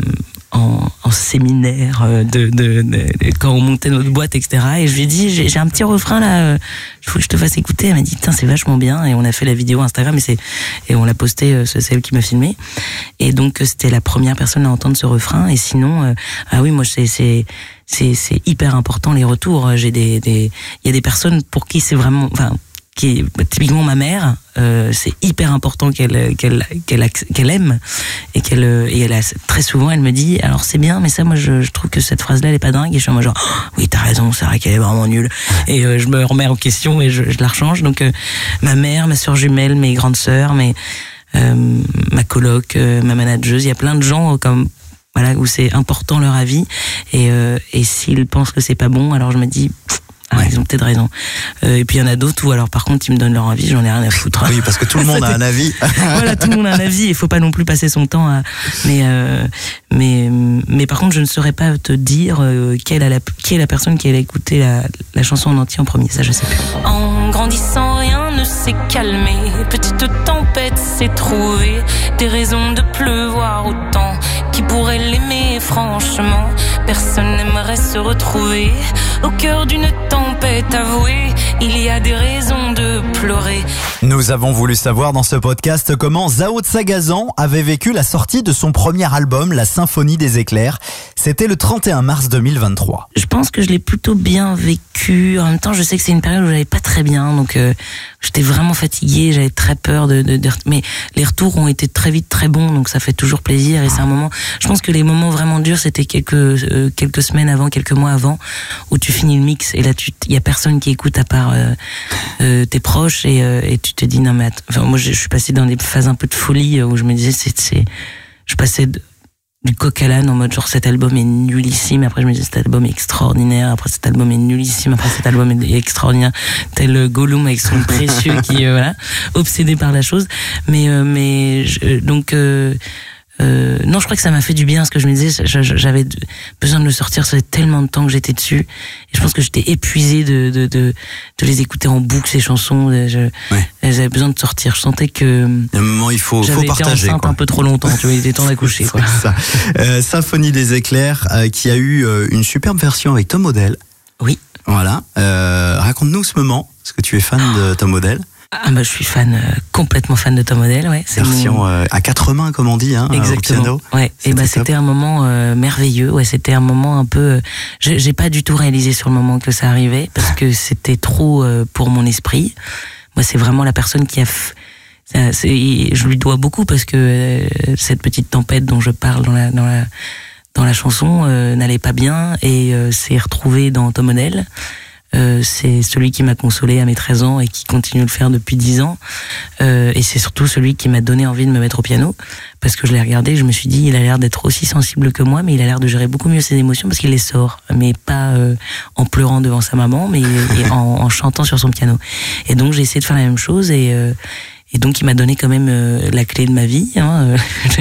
en, en séminaire euh, de, de, de, de- quand on montait notre boîte, et cetera. Et je lui ai dit, j'ai, j'ai un petit refrain là, euh, il faut que je te fasse écouter. Elle m'a dit, tiens, c'est vachement bien. Et on a fait la vidéo Instagram et c'est et on l'a posté. euh, C'est elle qui m'a filmé. Et donc euh, c'était la première personne à entendre ce refrain. Et sinon, euh, ah oui, moi c'est c'est c'est c'est hyper important les retours. J'ai des des il y a des personnes pour qui c'est vraiment, enfin, qui est typiquement ma mère, euh, c'est hyper important qu'elle qu'elle qu'elle acc- qu'elle aime et qu'elle euh, et elle a très souvent elle me dit alors c'est bien mais ça moi je, je trouve que cette phrase là elle est pas dingue et je suis en mode genre oh, oui t'as raison c'est vrai qu'elle est vraiment nulle et euh, je me remets en question et je, je la rechange donc euh, ma mère, ma sœur jumelle, mes grandes sœurs, mes euh, ma coloc, euh, ma manageuse, il y a plein de gens euh, comme voilà où c'est important leur avis et euh, et s'ils pensent que c'est pas bon alors je me dis pff, ah, Ouais. ils ont peut-être raison. Euh, et puis il y en a d'autres où alors par contre ils me donnent leur avis, j'en ai rien à foutre. Oui, parce que tout le monde a un avis. Voilà, tout le monde a un avis. Il faut pas non plus passer son temps à. Mais euh, mais mais par contre je ne saurais pas te dire euh, quelle, a la, qui est la personne qui a écouté la, la chanson en entier en premier. Ça je sais plus. En grandissant, rien ne s'est calmé. Petite tempête s'est trouvée. Des raisons de pleuvoir autant. Qui pourrait l'aimer franchement? Personne n'aimerait se retrouver au cœur d'une tempête avouée. Il y a des raisons de pleurer. Nous avons voulu savoir dans ce podcast comment Zao de Sagazan avait vécu la sortie de son premier album, La Symphonie des éclairs. C'était le trente et un mars deux mille vingt-trois. Je pense que je l'ai plutôt bien vécu. En même temps, je sais que c'est une période où j'allais pas très bien, donc euh, j'étais vraiment fatiguée, j'avais très peur de, de, de. Mais les retours ont été très vite très bons, donc ça fait toujours plaisir. Et c'est un moment. Je pense que les moments vraiment durs, c'était quelques euh, quelques semaines avant, quelques mois avant, où tu finis le mix et là, tu, il y a personne qui écoute à part euh, euh, tes proches et, euh, et tu te dis non mais attends. Enfin, moi, je, je suis passée dans des phases un peu de folie où je me disais c'est c'est. Je passais de, du coq à l'âne en mode genre cet album est nullissime, après je me disais cet album est extraordinaire, après cet album est nullissime, après cet album est extraordinaire, tel Gollum avec son précieux qui euh, voilà, obsédé par la chose. Mais euh, mais je, donc euh, euh, non, je crois que ça m'a fait du bien, ce que je me disais, j'avais besoin de le sortir, ça faisait tellement de temps que j'étais dessus, et je pense que j'étais épuisée de, de, de, de les écouter en boucle, ces chansons, je, Ouais. j'avais besoin de sortir, je sentais que Il y a un moment, il faut, j'avais faut été partager. enceinte Quoi. un peu trop longtemps, tu vois, il était temps d'accoucher, quoi. C'est ça. Euh, Symphonie des éclairs, euh, qui a eu euh, une superbe version avec Tom Odell. Oui. Voilà. Euh, raconte-nous ce moment, parce que tu es fan de Tom Odell. Ah bah je suis fan, euh, complètement fan de Tom Odell, ouais. C'est Version mon- euh, à quatre mains, comme on dit, hein, Exactement. au piano. Ouais. Et bah C'était c'était un moment euh, merveilleux. Ouais, c'était un moment un peu. euh, j'ai j'ai pas du tout réalisé sur le moment que ça arrivait parce que c'était trop euh, pour mon esprit. Moi, c'est vraiment la personne qui a. f- ça, c'est- je lui dois beaucoup parce que euh, cette petite tempête dont je parle dans la dans la dans la chanson euh, n'allait pas bien et euh, s'est retrouvée dans Tom Odell. Euh, c'est celui qui m'a consolé à mes treize ans et qui continue de le faire depuis dix ans. Euh, et c'est surtout celui qui m'a donné envie de me mettre au piano. Parce que je l'ai regardé, je me suis dit, il a l'air d'être aussi sensible que moi, mais il a l'air de gérer beaucoup mieux ses émotions parce qu'il les sort. Mais pas euh, en pleurant devant sa maman, mais et en, en chantant sur son piano. Et donc j'ai essayé de faire la même chose et... Euh, et donc il m'a donné quand même euh, la clé de ma vie. Hein.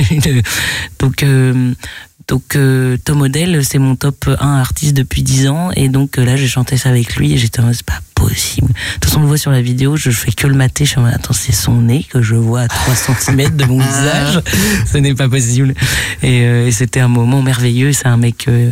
donc... Euh, Donc euh, Tom Odell, c'est mon top un artiste depuis dix ans et donc euh, là j'ai chanté ça avec lui et j'étais en mode c'est pas possible. De toute façon on le voit sur la vidéo, je fais que le mater, je suis en mode attends c'est son nez que je vois à trois centimètres de mon visage, ce n'est pas possible. Et, euh, et c'était un moment merveilleux, c'est un mec euh,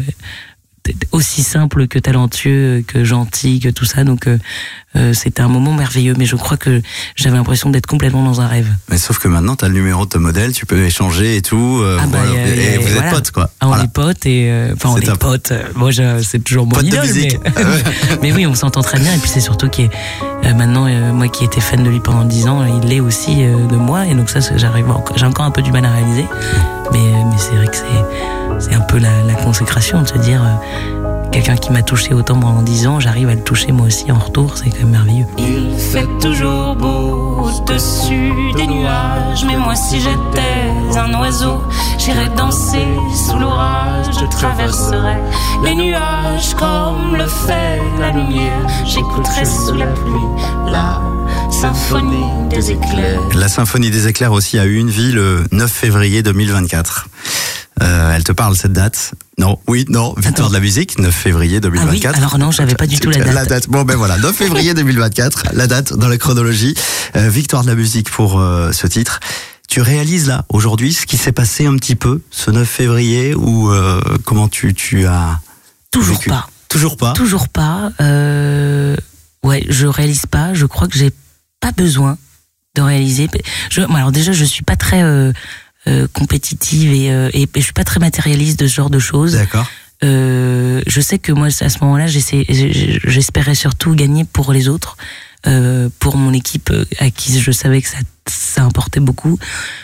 aussi simple que talentueux, que gentil, que tout ça, donc euh, euh, c'était un moment merveilleux, mais je crois que j'avais l'impression d'être complètement dans un rêve. Mais sauf que maintenant, tu as le numéro de Tom Odell, tu peux échanger et tout. euh, Ah bah, voilà. euh, et euh, vous voilà. êtes potes, quoi. Ah, on Voilà. est potes et euh, enfin on C'est est top. potes. Moi je- c'est toujours mon Potes de idole, musique. mais, mais oui on s'entend très bien et puis c'est surtout qu'il est, euh, maintenant euh, moi qui étais fan de lui pendant dix ans, il l'est aussi euh, de moi et donc ça c'est- j'arrive encore- j'ai encore un peu du mal à réaliser, mais euh, mais c'est vrai que c'est c'est un peu la, la consécration de se dire euh, quelqu'un qui m'a touché autant pendant dix ans, j'arrive à le toucher moi aussi en retour, c'est quand même merveilleux. Il fait toujours beau au-dessus des nuages. Mais moi, si j'étais un oiseau, j'irais danser sous l'orage. Je traverserais les nuages comme le fait la lumière. J'écouterais sous la pluie la symphonie des éclairs. La Symphonie des éclairs aussi a eu une vie le neuf février deux mille vingt-quatre. Euh, elle te parle cette date? Non, oui, non, victoire Attends. de la musique, neuf février deux mille vingt-quatre. Ah oui, alors non, j'avais pas du tout la date. La date, bon ben voilà, neuf février deux mille vingt-quatre, la date dans la chronologie. Euh, victoire de la musique pour euh, ce titre. Tu tu réalises là, aujourd'hui, ce qui s'est passé un petit peu, ce neuf février, ou euh, comment tu, tu as Toujours vécu? pas. Toujours pas. Toujours pas. Euh, ouais, je réalise pas. Je crois que j'ai pas besoin de réaliser. Je, bon, alors déjà, je suis pas très euh, euh, compétitive et, euh, et, et je suis pas très matérialiste de ce genre de choses. D'accord. Euh, je sais que moi, à ce moment-là, j'essaie- j'espérais surtout gagner pour les autres, euh, pour mon équipe euh, à qui je savais que ça, ça importait beaucoup.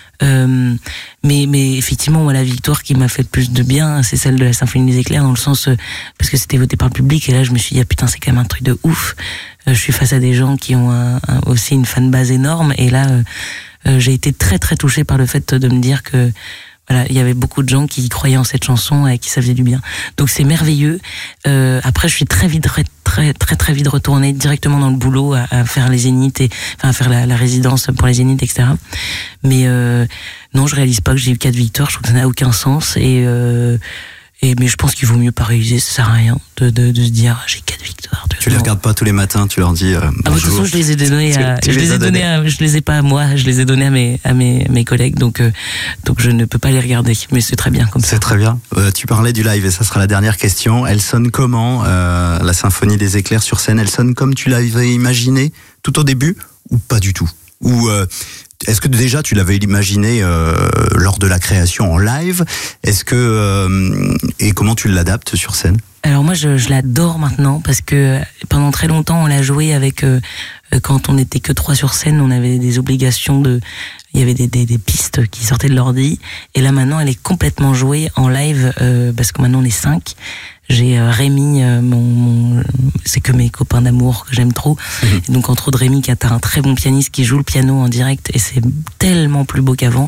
Euh, mais, mais effectivement, moi, la victoire qui m'a fait le plus de bien, c'est celle de la Symphonie des éclairs, dans le sens euh, parce que c'était voté par le public, et là, je me suis dit, ah, putain, c'est quand même un truc de ouf. Euh, je suis face à des gens qui ont un, un, aussi une fanbase énorme, et là, euh, euh, j'ai été très très touchée par le fait de me dire que voilà, il y avait beaucoup de gens qui croyaient en cette chanson et qui ça faisait du bien. Donc c'est merveilleux. Euh, après, je suis très vite, très très très très vite retournée directement dans le boulot à, à faire les zéniths et enfin à faire la, la résidence pour les zéniths, et cetera. Mais euh, non, je réalise pas que j'ai eu quatre victoires. Je trouve que ça n'a aucun sens et euh, et mais je pense qu'il vaut mieux pas réaliser. Ça sert à rien de de, de se dire ah, j'ai quatre victoires. Tu les regardes pas tous les matins, tu leur dis euh, Ah, bah, de toute bonjour. façon, je les ai donnés à, Tu- tu je les les as ai donnés donnés. à, je les ai pas à moi, je les ai donnés à mes, à mes, mes collègues, donc, euh, donc je ne peux pas les regarder, mais c'est très bien comme ça. C'est très bien. Euh, tu parlais du live et ça sera la dernière question. Elle sonne comment, euh, la Symphonie des éclairs sur scène? Elle sonne comme tu l'avais imaginé tout au début ou pas du tout? Ou euh, est-ce que déjà tu l'avais imaginé euh, lors de la création en live? Est-ce que euh, et comment tu l'adaptes sur scène? Alors moi, je, je l'adore maintenant parce que pendant très longtemps, on l'a joué avec euh, quand on n'était que trois sur scène, on avait des obligations de, il y avait des, des, des pistes qui sortaient de l'ordi, et là maintenant, elle est complètement jouée en live euh, parce que maintenant on est cinq. J'ai euh, Rémi, euh, mon, mon c'est que mes copains d'amour que j'aime trop. Mmh. Et donc entre autres Rémi qui est un très bon pianiste qui joue le piano en direct et c'est tellement plus beau qu'avant.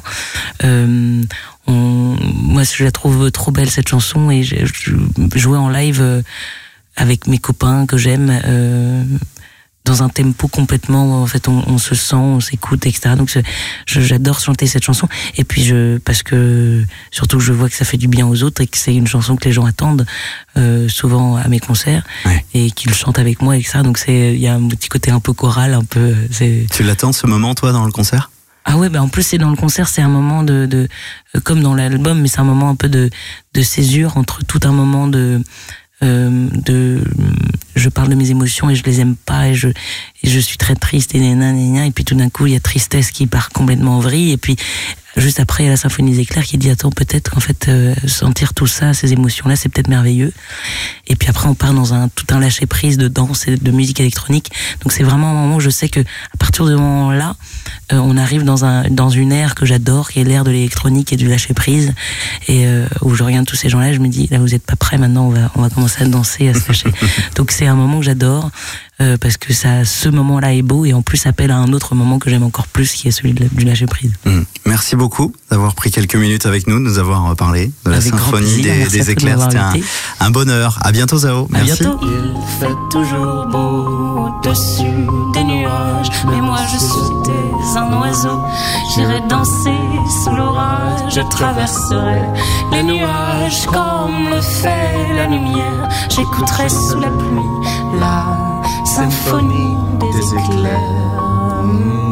Euh, on, moi je la trouve trop belle cette chanson et je, je jouais en live euh, avec mes copains que j'aime. Euh, dans un tempo complètement, en fait, on, on se sent, on s'écoute, et cetera. Donc, je, je, j'adore chanter cette chanson. Et puis, je, parce que, surtout, je vois que ça fait du bien aux autres et que c'est une chanson que les gens attendent, euh, souvent à mes concerts, ouais. Et qu'ils chantent avec moi, et cetera. Donc, c'est, il y a un petit côté un peu choral, un peu, c'est... Tu l'attends, ce moment, toi, dans le concert? Ah ouais, bah en plus c'est dans le concert, c'est un moment de, de comme dans l'album, mais c'est un moment un peu de, de césure entre tout un moment de, euh, de, je parle de mes émotions et je les aime pas et je, et je suis très triste et nanana, et puis tout d'un coup il y a tristesse qui part complètement en vrille et puis juste après il y a la Symphonie des éclairs qui dit attends peut-être qu'en fait euh, sentir tout ça, ces émotions là c'est peut-être merveilleux, et puis après on part dans un tout un lâcher prise de danse et de musique électronique. Donc c'est vraiment un moment où je sais que à partir de ce moment là euh, on arrive dans un dans une ère que j'adore qui est l'ère de l'électronique et du lâcher prise, et euh, où je regarde tous ces gens là je me dis là vous êtes pas prêts maintenant, on va on va commencer à danser, à se lâcher. Donc c'est un moment que j'adore euh, parce que ça ce moment là est beau et en plus appelle à un autre moment que j'aime encore plus qui est celui de la, du lâcher prise. Mmh. Merci beaucoup d'avoir pris quelques minutes avec nous, de nous avoir parlé de la Avec Symphonie des, des éclairs. C'était un, un bonheur. À bientôt Zao. À Merci. bientôt. Il fait toujours beau au-dessus des nuages, mais moi je suis un oiseau. J'irai danser sous l'orage, je traverserai les nuages comme le fait la lumière. J'écouterai sous la pluie la symphonie des éclairs. Mmh.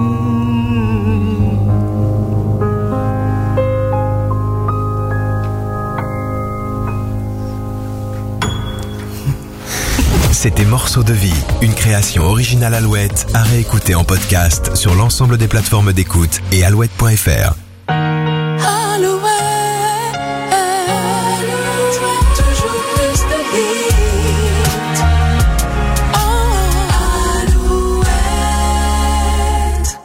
C'était Morceaux de vie, une création originale Alouette à réécouter en podcast sur l'ensemble des plateformes d'écoute et alouette point f r. Alouette, toujours plus de hits. Oh, Alouette.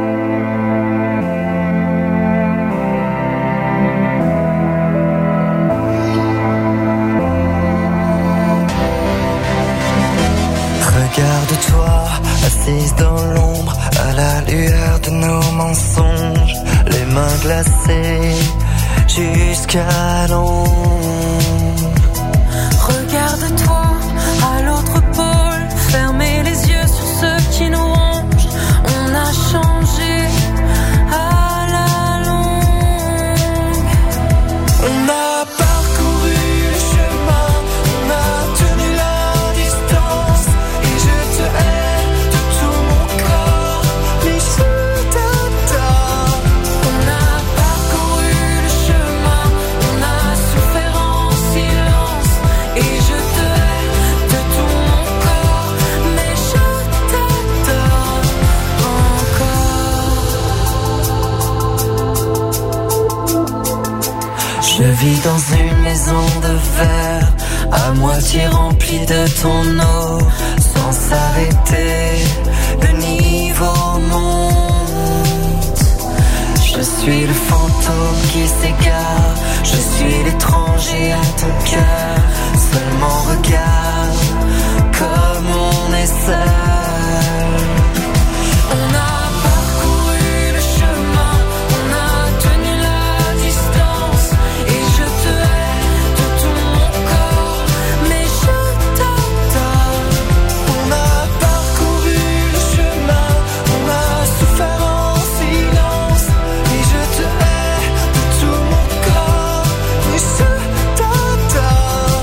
Regarde-toi, assise dans l'ombre, à la lueur de nos mensonges, les mains glacées jusqu'à l'ombre. Regarde-toi à l'autre pôle, fermez les yeux sur ce qui nous ronge. On a changé à la longue. On a parcouru le chemin, on a tenu la distance, et je te hais de tout mon corps, mais je t'attends. On a Je vis dans une maison de verre, à moitié remplie de ton eau, sans s'arrêter, le niveau monte. Je suis le fantôme qui s'égare, je suis l'étranger à ton cœur. Seulement regarde comme on est seul. On a parcouru le chemin, on a tenu la distance, et je te hais de tout mon corps, mais je t'adore. On a parcouru le chemin, on a souffert en silence, et je te hais de tout mon corps, mais je t'adore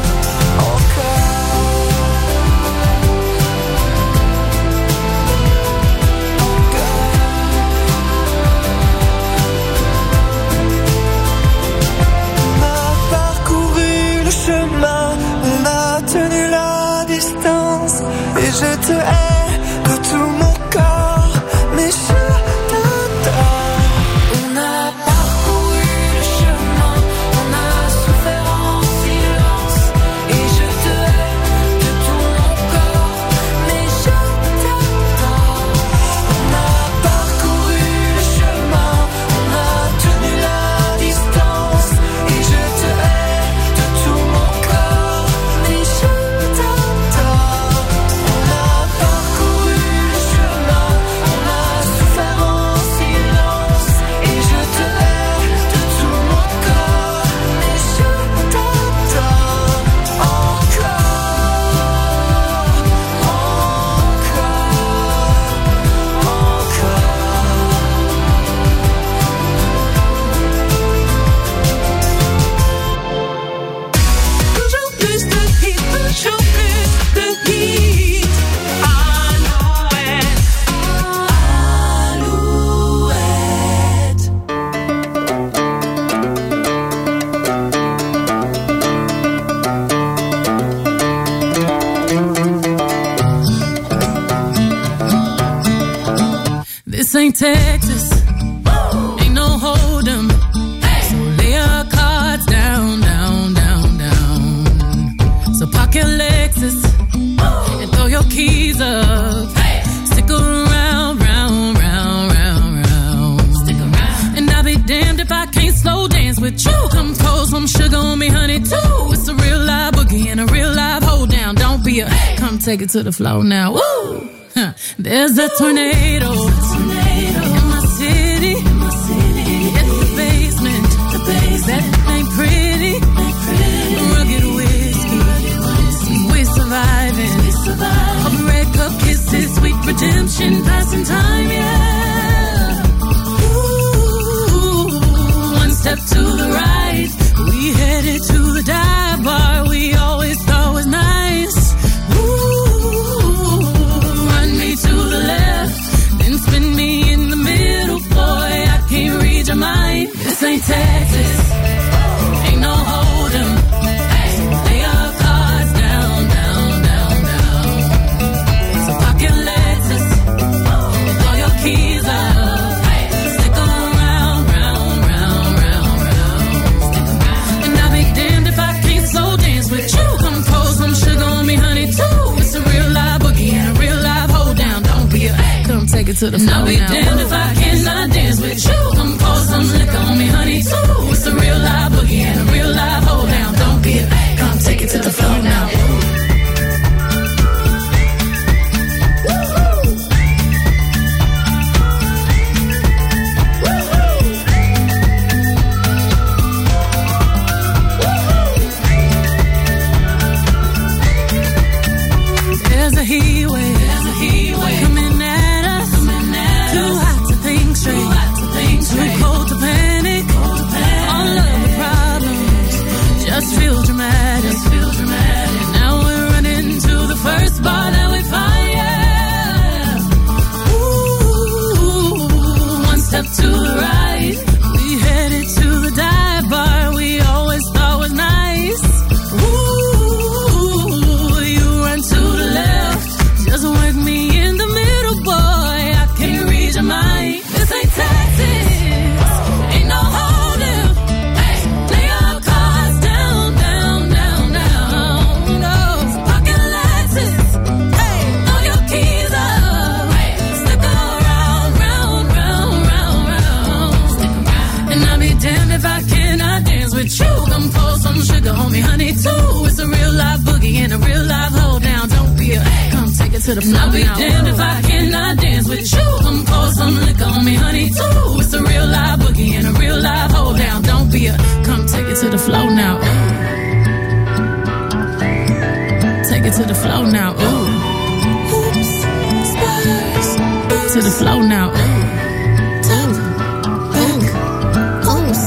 On a parcouru le chemin, on a tenu la distance, et je te hais de tout mon corps, mais je t'adore. On a parcouru le chemin, on a souffert en silence, et je te hais de tout mon corps, mais je t'adore. On a parcouru le chemin, on a tenu la distance, et je te hais de tout mon corps, mais je t'adore. On a parcouru le chemin, on a souffert en silence, et je te hais de tout mon corps, mais je t'adore encore, Toujours plus de hits, toujours plus de hits. Alouette, Alouette. This ain't Texas, ain't no hold'em. So lay your cards down, down, down, down. So park your Lexus and throw your keys up. Stick around, round, round, round, round. Stick around. And I'll be damned if I can't slow dance with you. Come pour some sugar on me, honey, too. It's a real live boogie and a real live hold down. Don't be a, come take it to the floor now. Woo! Huh. There's a tornado. In my city, in my city, in the basement, the basement. That ain't pretty, ain't pretty. Rugged whiskey, we surviving. We surviving. Of red cup kisses, sweet redemption, passing time, yeah. Ooh, one step to the right, we headed to the dive bar we always thought was nice. Ooh, run me to the left, then spin me in the middle, boy, I can't read your mind. This ain't Texas, ain't no hold'em. Lay your cards down, down, down, down. So park your Lexus, throw your keys up. Stick around, round, round, round, round. And I'll be damned if I can't slow dance with you. Come pour some sugar on me, honey, too. It's a real live boogie and a real live hold down. Don't be a, come take it to the floor. I'll be damned if I cannot dance with you. Come pour some liquor on me, honey, too. It's a real live boogie and a real live hold down. Don't be a, come take it to the floor now. There's a heat wave, there's a heat wave coming at us, coming at too us. Hot to think straight, too hot to think straight, too cold to panic, cold to panic. All of the problems just feel dramatic, just feel dramatic. Now we're running to the first bar that we find, yeah. Ooh, one step to the right, we headed to the dive bar we always thought was nice. Ooh, you run to the left, just work me in the middle, boy, I can't read your mind. This ain't Texas, ain't no hold'em. Lay your cards and a real live hold down. Don't be a come take it to the floor. I'll be damned if I cannot dance with you. Come pour some liquor on me, honey, too. It's a real live boogie and a real live hold down. Don't be a come take it to the floor now. Ooh. Take it to the floor now. Ooh. Oops, spurs. To the floor now. Ooh. Top, back, oops.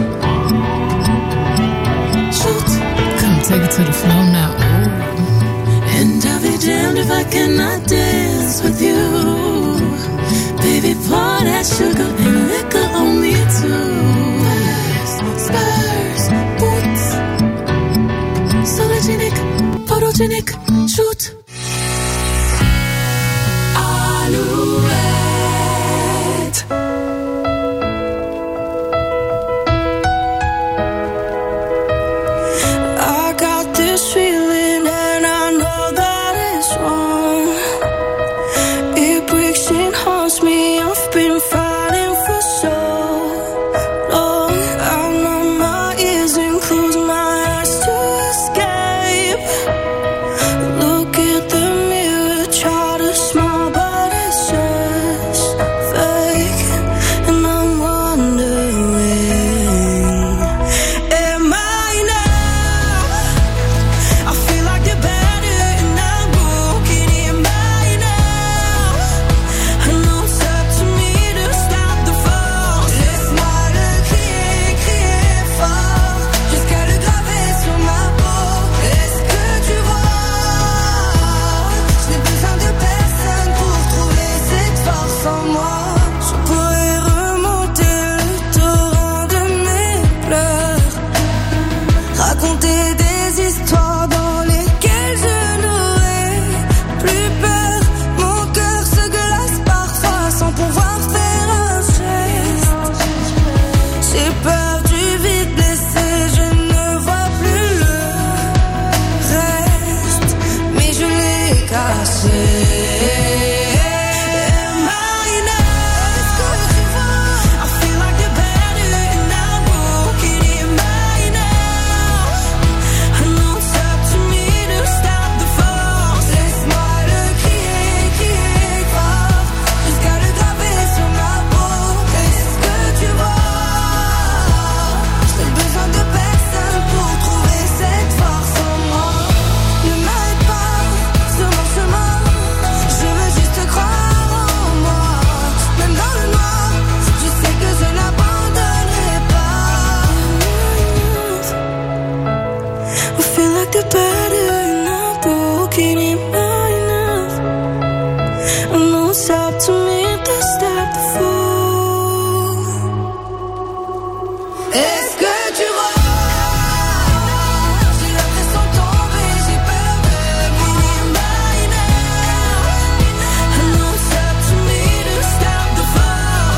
Shoot. Come take it to the floor now. Ooh. And I'll be damned if I cannot dance with you. Baby, pour that sugar and liquor on me too. Spurs, boots. Sologenic, photogenic, shoot. Alouette. I got this feeling and I know that it's wrong. It breaks and haunts me. I've been fighting for so long. I numb my ears and close my eyes to escape. Look at the mirror, try to smile, but it's just fake. And I'm wondering, am I enough? I feel like the better and I'm broken. Am I enough? I know it's up to me to stop the fall. Laisse-moi le crier, crier fort, jusqu'à le graver sur ma peau. Est-ce que tu vois? Je n'ai besoin de personne pour trouver cette force en moi. Je pourrais